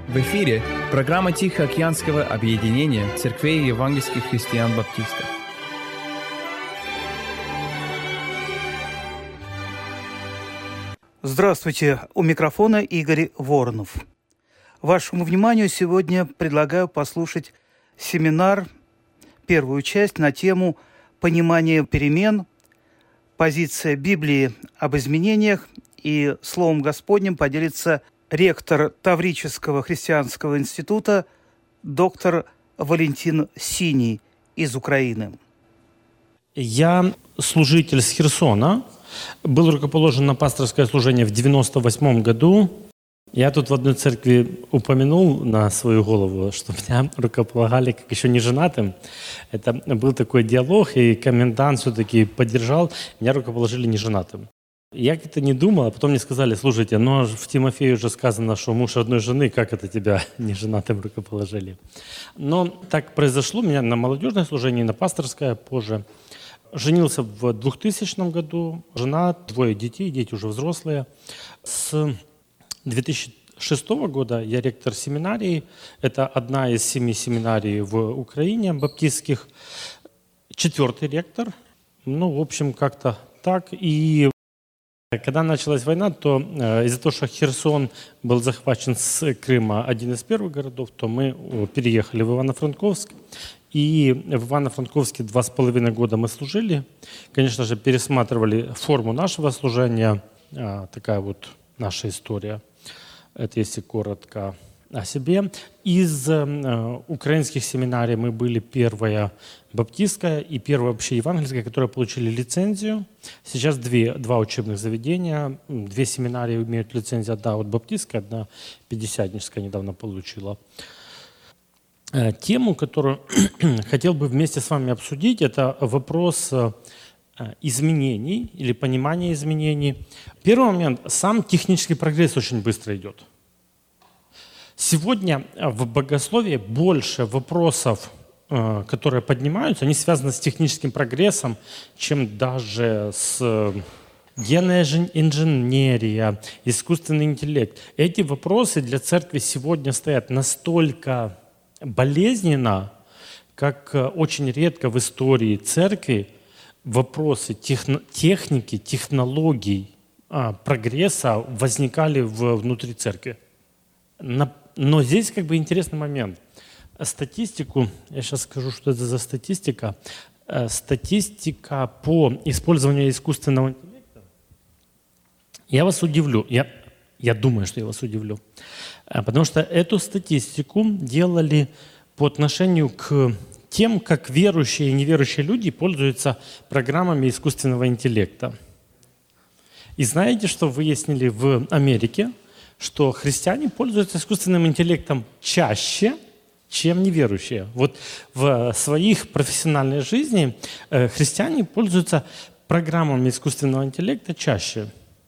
В эфире программа Тихоокеанского объединения церквей евангельских христиан-баптистов. Здравствуйте, у микрофона Игорь Воронов. Вашему вниманию сегодня предлагаю послушать семинар, первую часть на тему «Понимание перемен», позиция Библии об изменениях, и Словом Господним поделится ректор Таврического христианского института доктор Валентин Синий из Украины. Я служитель с Херсона, был рукоположен на пасторское служение в 1998 году. Я тут в одной церкви упомянул на свою голову, что меня рукополагали как еще не женатым. Это был такой диалог, и комендант все-таки поддержал, меня рукоположили не женатым. Я как-то не думал, а потом мне сказали: слушайте, но в Тимофее уже сказано, что муж одной жены, как это тебя не женатым рукоположили? Но так произошло, меня на молодежное служение, на пасторское позже. Женился в 2000 году, жена, 2 детей, дети уже взрослые. С 2006 года я ректор семинарии, это одна из 7 семинарий в Украине, баптистских, 4-й ректор, в общем, как-то так. И когда началась война, то из-за того, что Херсон был захвачен с Крыма, один из первых городов, то мы переехали в Ивано-Франковск. И в Ивано-Франковске 2,5 года мы служили. Конечно же, пересматривали форму нашего служения. Такая вот наша история. Это если коротко о себе. Из украинских семинарий мы были первая баптистская и первая вообще евангельская, которые получили лицензию. Сейчас два учебных заведения, 2 семинарии имеют лицензию. Одна вот баптистская, одна пятидесятническая недавно получила. Тему, которую хотел бы вместе с вами обсудить, это вопрос изменений или понимания изменений. Первый момент. Сам технический прогресс очень быстро идет. Сегодня в богословии больше вопросов, которые поднимаются, они связаны с техническим прогрессом, чем даже с генная инженерия, искусственный интеллект. Эти вопросы для церкви сегодня стоят настолько болезненно, как очень редко в истории церкви вопросы техники, технологий, прогресса возникали внутри церкви. Но здесь интересный момент. Статистику, я сейчас скажу, что это за статистика. Статистика по использованию искусственного интеллекта. Я вас удивлю. Я думаю, что я вас удивлю. Потому что эту статистику делали по отношению к тем, как верующие и неверующие люди пользуются программами искусственного интеллекта. И знаете, что выяснили в Америке? Что христиане пользуются искусственным интеллектом чаще, чем неверующие. Вот в своих профессиональной жизни христиане пользуются программами искусственного интеллекта чаще.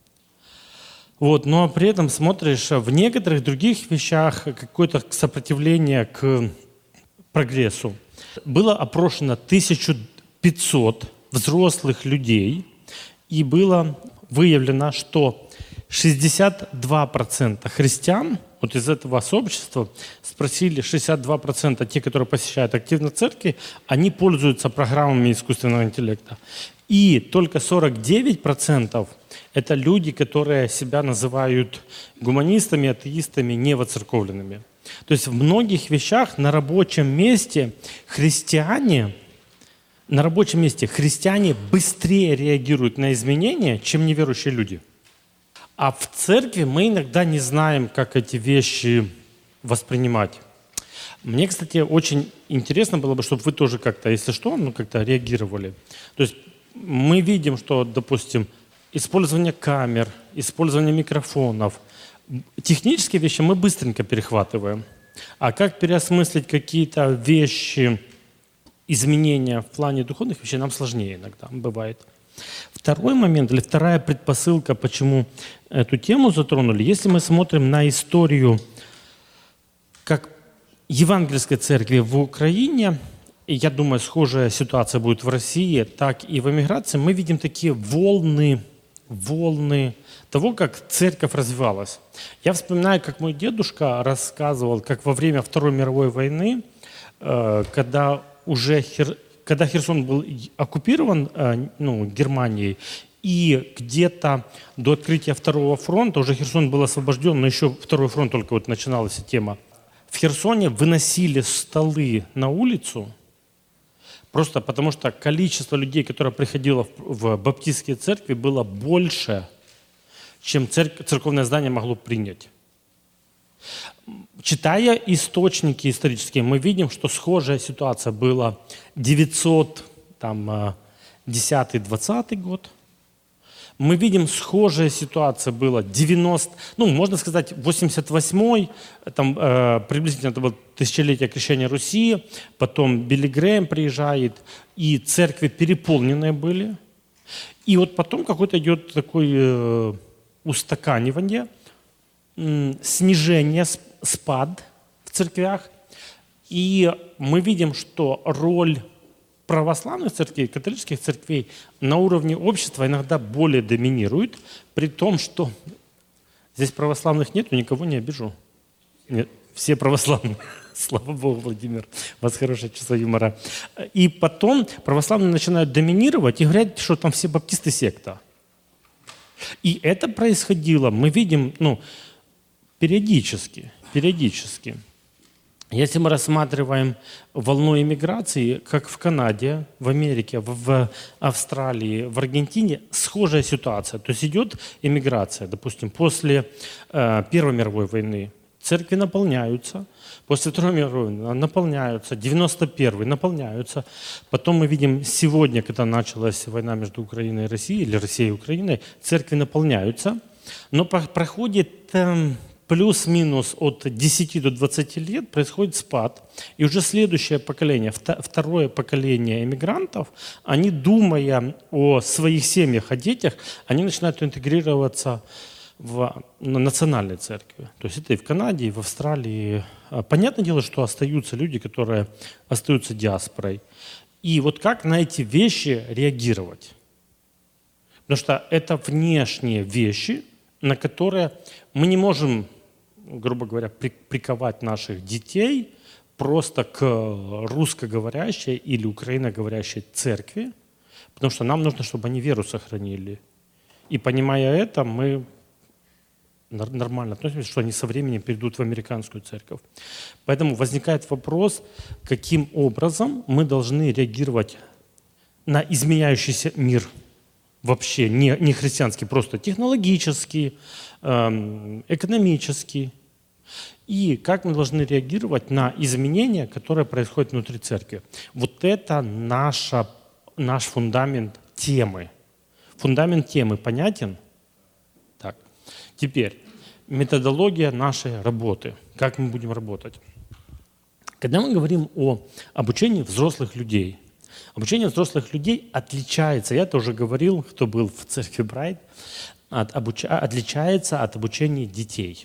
Но при этом смотришь в некоторых других вещах какое-то сопротивление к прогрессу. Было опрошено 1500 взрослых людей, и было выявлено, что 62% христиан, вот из этого сообщества, спросили 62%, те, которые посещают активно церкви, они пользуются программами искусственного интеллекта. И только 49% это люди, которые себя называют гуманистами, атеистами, невоцерковленными. То есть в многих вещах на рабочем месте христиане быстрее реагируют на изменения, чем неверующие люди. А в церкви мы иногда не знаем, как эти вещи воспринимать. Мне, кстати, очень интересно было бы, чтобы вы тоже как-то, если что, как-то реагировали. То есть мы видим, что, допустим, использование камер, использование микрофонов, технические вещи мы быстренько перехватываем. А как переосмыслить какие-то вещи, изменения в плане духовных вещей, нам сложнее иногда бывает. Второй момент, или вторая предпосылка, почему эту тему затронули, если мы смотрим на историю как евангельской церкви в Украине, и я думаю, схожая ситуация будет в России, так и в эмиграции, мы видим такие волны волны того, как церковь развивалась. Я вспоминаю, как мой дедушка рассказывал, как во время Второй мировой войны, когда Херсон был оккупирован Германией, и где-то до открытия Второго фронта, уже Херсон был освобожден, но еще Второй фронт только вот начиналась тема, в Херсоне выносили столы на улицу, просто потому что количество людей, которое приходило в баптистские церкви, было больше, чем церковное здание могло принять. Читая источники исторические, мы видим, что схожая ситуация была 910-20 год. Мы видим, схожая ситуация была 88-й, приблизительно это было тысячелетие крещения Руси, потом Билли Грэм приезжает, и церкви переполненные были. И вот потом какой-то идет такое устаканивание, снижение, спад в церквях. И мы видим, что роль православных церквей, католических церквей на уровне общества иногда более доминирует, при том, что здесь православных нет, никого не обижу. Нет, все православные. Слава Богу, Владимир, у вас хорошее чувство юмора. И потом православные начинают доминировать и говорят, что там все баптисты секта. И это происходило, мы видим, периодически. Если мы рассматриваем волну иммиграции, как в Канаде, в Америке, в Австралии, в Аргентине, схожая ситуация. То есть идет иммиграция, допустим, после Первой мировой войны церкви наполняются, после Второй мировой войны наполняются, 91-й наполняются. Потом мы видим сегодня, когда началась война между Украиной и Россией, или Россией и Украиной, церкви наполняются, но проходит плюс-минус от 10 до 20 лет происходит спад. И уже следующее поколение, второе поколение эмигрантов, они, думая о своих семьях, о детях, они начинают интегрироваться в национальной церкви. То есть это и в Канаде, и в Австралии. Понятное дело, что остаются люди, которые остаются диаспорой. И вот как на эти вещи реагировать? Потому что это внешние вещи, на которые мы не можем, грубо говоря, приковать наших детей просто к русскоговорящей или украиноговорящей церкви, потому что нам нужно, чтобы они веру сохранили. И понимая это, мы нормально относимся, что они со временем перейдут в американскую церковь. Поэтому возникает вопрос, каким образом мы должны реагировать на изменяющийся мир вообще, не христианский, просто технологический, экономический. И как мы должны реагировать на изменения, которые происходят внутри церкви. Вот это наш фундамент темы. Фундамент темы понятен? Так. Теперь методология нашей работы. Как мы будем работать? Когда мы говорим о обучении взрослых людей, обучение взрослых людей отличается, я тоже говорил, кто был в церкви Брайт, отличается от обучения детей.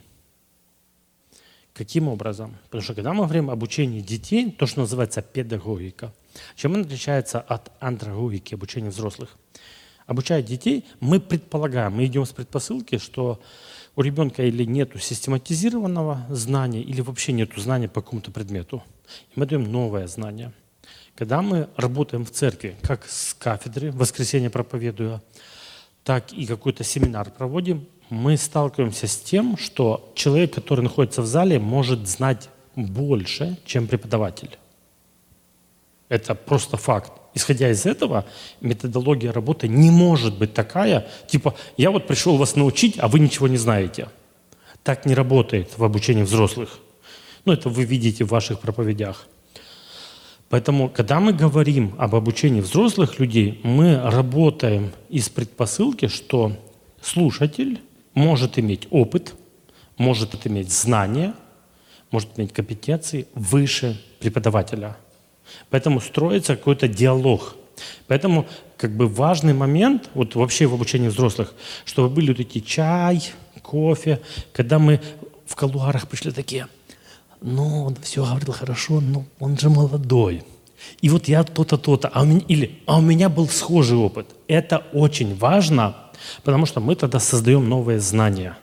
Каким образом? Потому что когда мы говорим об обучении детей, то, что называется педагогика, чем он отличается от андрогогики, обучения взрослых? Обучая детей, мы предполагаем, мы идем с предпосылки, что у ребенка или нет систематизированного знания, или вообще нет знания по какому-то предмету. И мы даем новое знание. Когда мы работаем в церкви, как с кафедры, в воскресенье проповедуя, так и какой-то семинар проводим, мы сталкиваемся с тем, что человек, который находится в зале, может знать больше, чем преподаватель. Это просто факт. Исходя из этого, методология работы не может быть такая, типа, я вот пришел вас научить, а вы ничего не знаете. Так не работает в обучении взрослых. Это вы видите в ваших проповедях. Поэтому, когда мы говорим об обучении взрослых людей, мы работаем из предпосылки, что слушатель может иметь опыт, может иметь знания, может иметь компетенции выше преподавателя. Поэтому строится какой-то диалог. Поэтому важный момент вообще в обучении взрослых, чтобы были эти чай, кофе. Когда мы в кулуарах пришли такие, он все говорил хорошо, но он же молодой. И я то-то, то-то. У меня был схожий опыт. Это очень важно Потому что мы тогда создаем новые знания.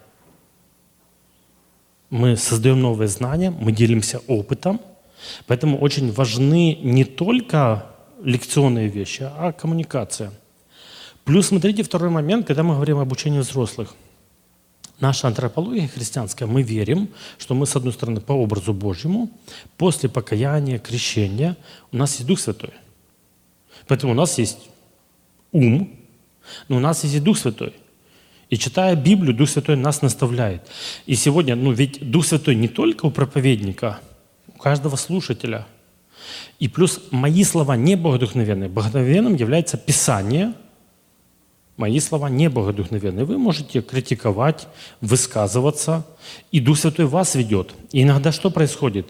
Мы создаем новые знания, мы делимся опытом. Поэтому очень важны не только лекционные вещи, а коммуникация. Плюс смотрите второй момент, когда мы говорим об обучении взрослых. Наша антропология христианская, мы верим, что мы, с одной стороны, по образу Божьему, после покаяния, крещения, у нас есть Дух Святой. Поэтому у нас есть ум, но у нас есть и Дух Святой. И читая Библию, Дух Святой нас наставляет. И сегодня, ведь Дух Святой не только у проповедника, у каждого слушателя. И плюс мои слова не богодухновенные. Богодухновенным является Писание. Мои слова не богодухновенные. Вы можете критиковать, высказываться, и Дух Святой вас ведет. И иногда что происходит?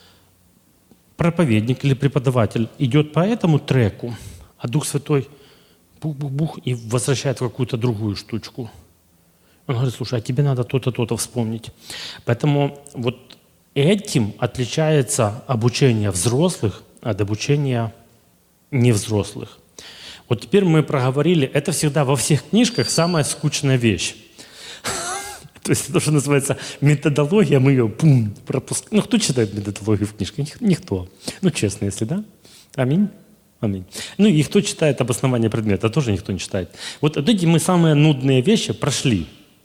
Проповедник или преподаватель идет по этому треку, а Дух Святой бух-бух-бух и возвращает в какую-то другую штучку. Он говорит: слушай, а тебе надо то-то, то-то вспомнить. Поэтому вот этим отличается обучение взрослых от обучения невзрослых. Вот теперь мы проговорили, это всегда во всех книжках самая скучная вещь. То есть то, что называется методология, мы ее пропускаем. Кто читает методологию в книжках? Никто. Честно, если да. Аминь. Аминь. И кто читает обоснование предмета? Тоже никто не читает. Вот эти мы самые нудные вещи прошли.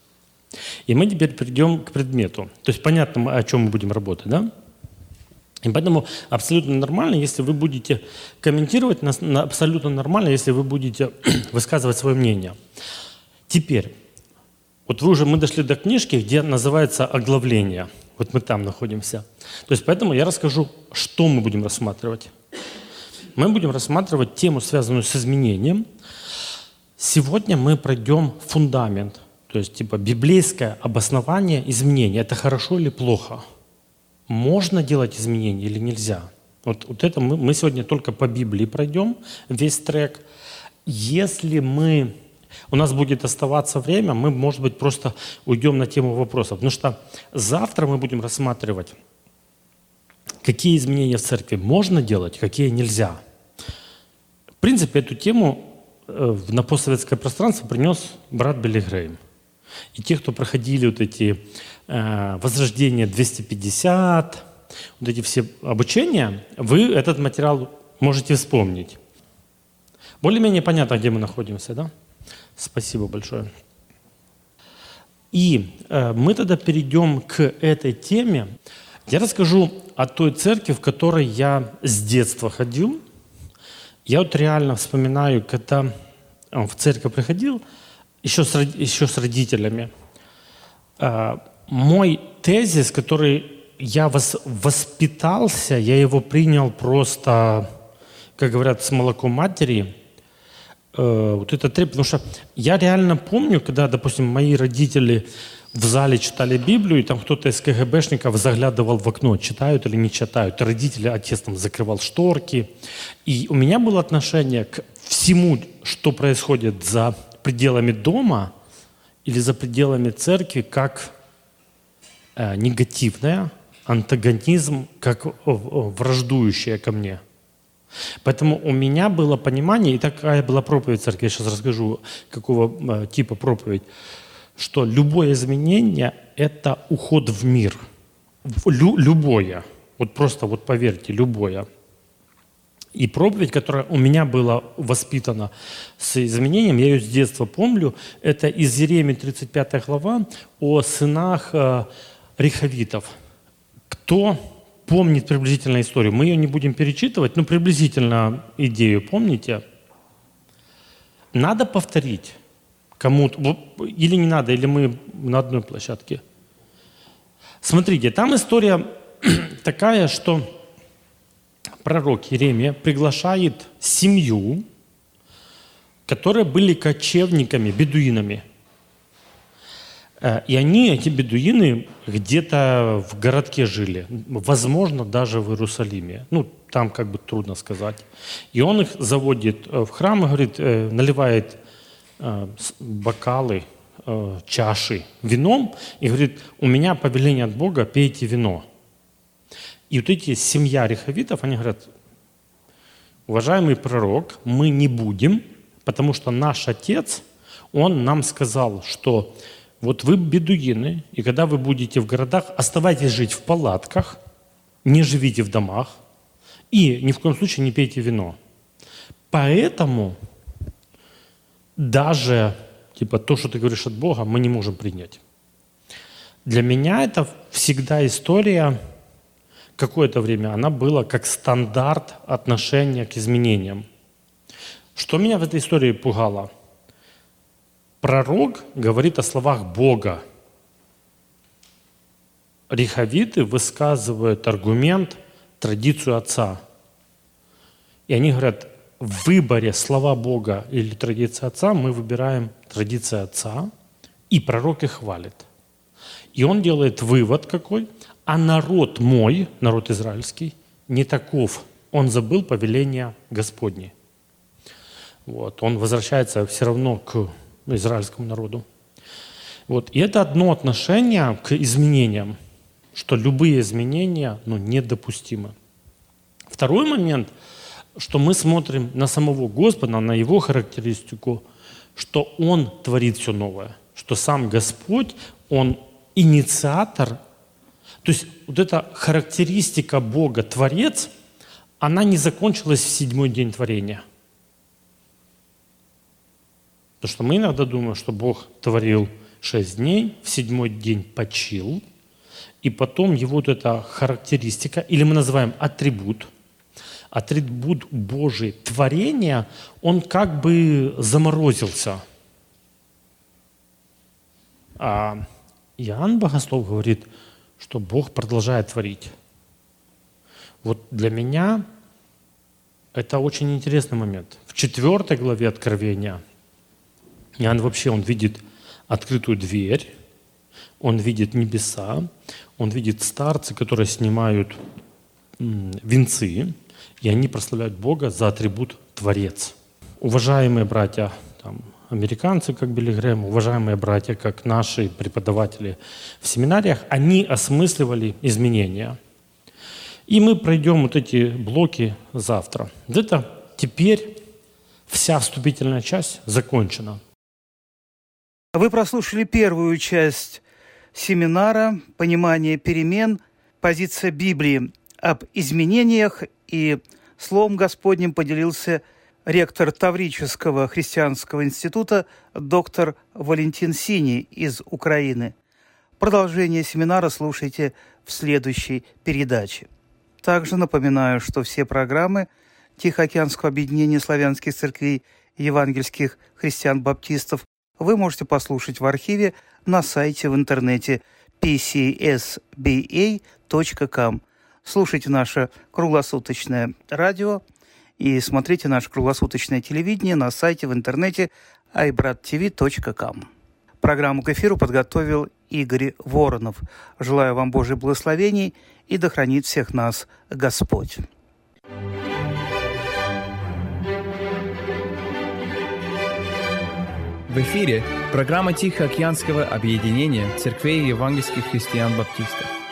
И мы теперь перейдем к предмету. То есть понятно, о чем мы будем работать, да? И поэтому абсолютно нормально, если вы будете комментировать, абсолютно нормально, если вы будете высказывать свое мнение. Теперь, вот мы дошли до книжки, где называется оглавление. Вот мы там находимся. То есть поэтому я расскажу, что мы будем рассматривать. Мы будем рассматривать тему, связанную с изменением. Сегодня мы пройдем фундамент, то есть библейское обоснование изменения. Это хорошо или плохо? Можно делать изменения или нельзя? Вот это мы сегодня только по Библии пройдем весь трек. Если у нас будет оставаться время, мы, может быть, просто уйдем на тему вопросов. Потому что завтра мы будем рассматривать, какие изменения в церкви можно делать, какие нельзя. В принципе, эту тему на постсоветское пространство принес брат Билли Грэйм. И те, кто проходили вот эти возрождения 250, вот эти все обучения, вы этот материал можете вспомнить. Более-менее понятно, где мы находимся, да? Спасибо большое. И мы тогда перейдем к этой теме. Я расскажу о той церкви, в которой я с детства ходил. Я вот реально вспоминаю, когда в церковь приходил, еще с родителями. Мой тезис, который я воспитался, я его принял просто, как говорят, с молоком матери. Вот это потому что я реально помню, когда, допустим, мои родители в зале читали Библию, и там кто-то из КГБшников заглядывал в окно, читают или не читают. И родители, отец там закрывал шторки. И у меня было отношение к всему, что происходит за пределами дома или за пределами церкви, как негативное, антагонизм, как враждующее ко мне. Поэтому у меня было понимание, и такая была проповедь в церкви, я сейчас расскажу, какого типа проповедь, что любое изменение – это уход в мир. Любое. Вот просто поверьте, любое. И проповедь, которая у меня была воспитана с изменением, я ее с детства помню, это из Иеремии 35 глава о сынах рехавитов. Кто помнит приблизительно историю? Мы ее не будем перечитывать, но приблизительно идею помните? Надо повторить кому-то, или не надо, или мы на одной площадке. Смотрите, там история такая, что пророк Иеремия приглашает семью, которые были кочевниками, бедуинами. И эти бедуины, где-то в городке жили, возможно, даже в Иерусалиме. Там трудно сказать. И он их заводит в храм и говорит, наливает бокалы, чаши вином и говорит, у меня повеление от Бога, пейте вино. И вот эти семья рехавитов, они говорят, уважаемый пророк, мы не будем, потому что наш отец, Он нам сказал, что вот вы бедуины, и когда вы будете в городах, оставайтесь жить в палатках, не живите в домах, и ни в коем случае не пейте вино. Поэтому даже то, что ты говоришь от Бога, мы не можем принять. Для меня это всегда история, какое-то время она была как стандарт отношения к изменениям. Что меня в этой истории пугало? Пророк говорит о словах Бога. Рехавиты высказывают аргумент, традицию отца. И они говорят, в выборе слова Бога или традиция отца мы выбираем традицию отца, и пророк их хвалит. И он делает вывод какой? А народ мой, народ израильский, не таков. Он забыл повеления Господни. Вот. Он возвращается все равно к израильскому народу. Вот. И это одно отношение к изменениям, что любые изменения недопустимы. Второй момент, что мы смотрим на самого Господа, на Его характеристику, что Он творит все новое, что сам Господь, Он инициатор. То есть вот эта характеристика Бога, Творец, она не закончилась в 7-й день творения. Потому что мы иногда думаем, что Бог творил 6 дней, в 7-й день почил, и потом его вот эта характеристика, или мы называем атрибут Божий творения, он как бы заморозился. А Иоанн Богослов говорит, что Бог продолжает творить. Вот для меня это очень интересный момент. В 4 главе Откровения Иоанн он видит открытую дверь, он видит небеса, он видит старцы, которые снимают венцы, и они прославляют Бога за атрибут Творец. Уважаемые братья, американцы, как Билли Грэм, уважаемые братья, как наши преподаватели в семинариях, они осмысливали изменения. И мы пройдем вот эти блоки завтра. Это теперь вся вступительная часть закончена. Вы прослушали первую часть семинара «Понимание перемен. Позиция Библии об изменениях», и Словом Господним поделился ректор Таврического христианского института доктор Валентин Синий из Украины. Продолжение семинара слушайте в следующей передаче. Также напоминаю, что все программы Тихоокеанского объединения славянских церквей евангельских христиан-баптистов вы можете послушать в архиве на сайте в интернете pcsba.com. Слушайте наше круглосуточное радио и смотрите наше круглосуточное телевидение на сайте в интернете ibrattv.com. Программу к эфиру подготовил Игорь Воронов. Желаю вам Божьих благословений и да хранит всех нас Господь. В эфире программа Тихоокеанского объединения церквей евангельских христиан-баптистов.